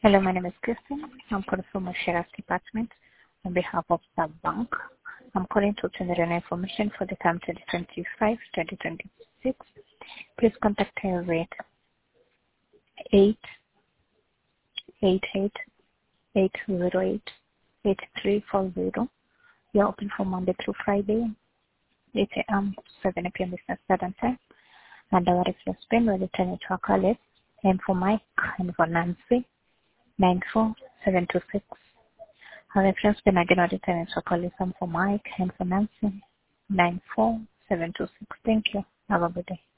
Hello, my name is Kristen. I'm calling from my sheriff's department on behalf of the bank. I'm calling to obtain the information for the term 2025-2026. Please contact us at 888-808-8340. We are open from Monday through Friday, 8 a.m. to 7 p.m. Business Standard Time. And our reference pin will return it to our callers. And for Mike and for Nancy, 94726. Our reference pin again will return it to our callers. And for Mike and for Nancy, 94726. Thank you. Have a good day.